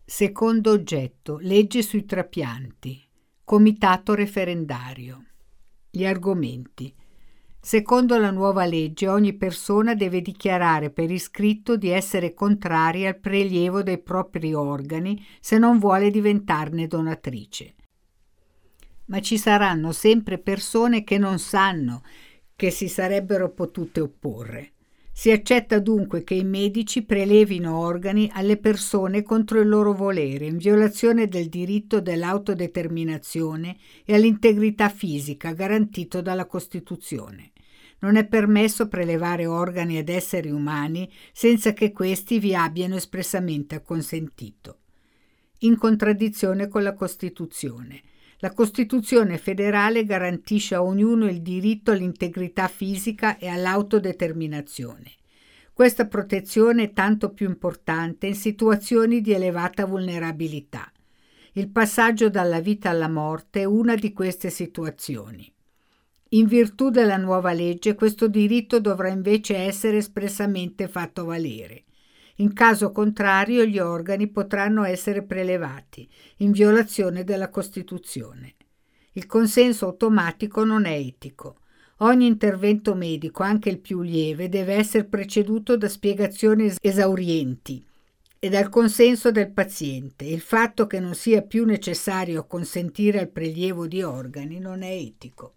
Secondo oggetto, legge sui trapianti. Comitato referendario. Gli argomenti. Secondo la nuova legge, ogni persona deve dichiarare per iscritto di essere contraria al prelievo dei propri organi se non vuole diventarne donatrice. Ma ci saranno sempre persone che non sanno che si sarebbero potute opporre. Si accetta dunque che i medici prelevino organi alle persone contro il loro volere, in violazione del diritto dell'autodeterminazione e all'integrità fisica garantito dalla Costituzione. Non è permesso prelevare organi ad esseri umani senza che questi vi abbiano espressamente acconsentito. In contraddizione con la Costituzione. La Costituzione federale garantisce a ognuno il diritto all'integrità fisica e all'autodeterminazione. Questa protezione è tanto più importante in situazioni di elevata vulnerabilità. Il passaggio dalla vita alla morte è una di queste situazioni. In virtù della nuova legge, questo diritto dovrà invece essere espressamente fatto valere. In caso contrario, gli organi potranno essere prelevati, in violazione della Costituzione. Il consenso automatico non è etico. Ogni intervento medico, anche il più lieve, deve essere preceduto da spiegazioni esaurienti e dal consenso del paziente. Il fatto che non sia più necessario consentire al prelievo di organi non è etico.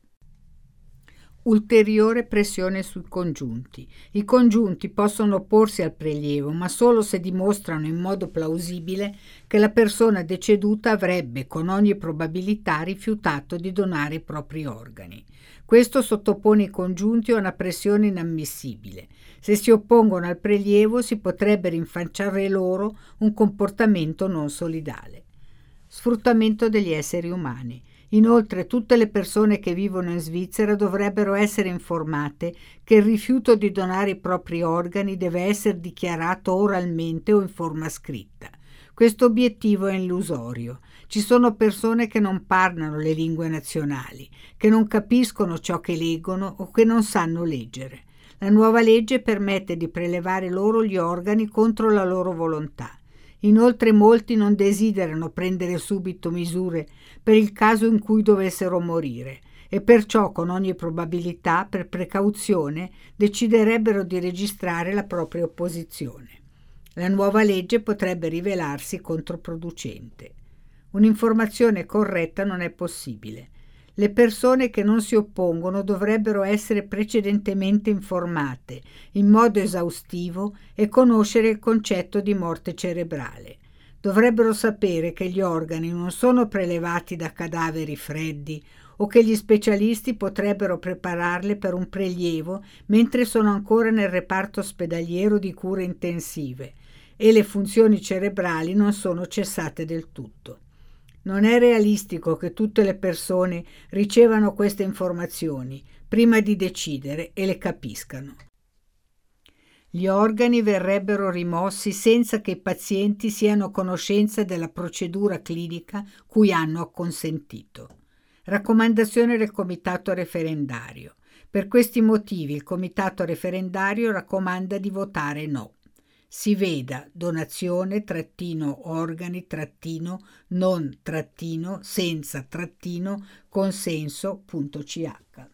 Ulteriore pressione sui congiunti. I congiunti possono opporsi al prelievo, ma solo se dimostrano in modo plausibile che la persona deceduta avrebbe con ogni probabilità rifiutato di donare i propri organi. Questo sottopone i congiunti a una pressione inammissibile. Se si oppongono al prelievo si potrebbe rinfacciare loro un comportamento non solidale. Sfruttamento degli esseri umani. Inoltre, tutte le persone che vivono in Svizzera dovrebbero essere informate che il rifiuto di donare i propri organi deve essere dichiarato oralmente o in forma scritta. Questo obiettivo è illusorio. Ci sono persone che non parlano le lingue nazionali, che non capiscono ciò che leggono o che non sanno leggere. La nuova legge permette di prelevare loro gli organi contro la loro volontà. Inoltre molti non desiderano prendere subito misure per il caso in cui dovessero morire e perciò con ogni probabilità, per precauzione, deciderebbero di registrare la propria opposizione. La nuova legge potrebbe rivelarsi controproducente. Un'informazione corretta non è possibile. Le persone che non si oppongono dovrebbero essere precedentemente informate in modo esaustivo e conoscere il concetto di morte cerebrale. Dovrebbero sapere che gli organi non sono prelevati da cadaveri freddi o che gli specialisti potrebbero prepararle per un prelievo mentre sono ancora nel reparto ospedaliero di cure intensive e le funzioni cerebrali non sono cessate del tutto. Non è realistico che tutte le persone ricevano queste informazioni prima di decidere e le capiscano. Gli organi verrebbero rimossi senza che i pazienti siano a conoscenza della procedura clinica cui hanno acconsentito. Raccomandazione del Comitato referendario. Per questi motivi il Comitato referendario raccomanda di votare no. Si veda donazione organi non senza consenso.ch.